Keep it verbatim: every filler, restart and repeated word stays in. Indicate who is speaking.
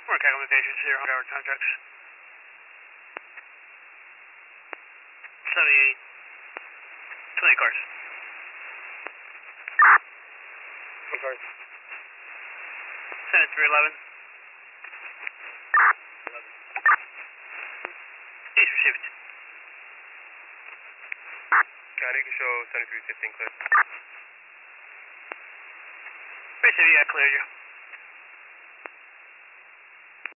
Speaker 1: We're Cackle Mutations here, one hundred hour contracts. seventy-eight. twenty cars.
Speaker 2: twenty cars.
Speaker 1: seventy-three eleven. He's received.
Speaker 2: County can show seventy-three fifteen clear.
Speaker 1: Received, yeah, cleared you.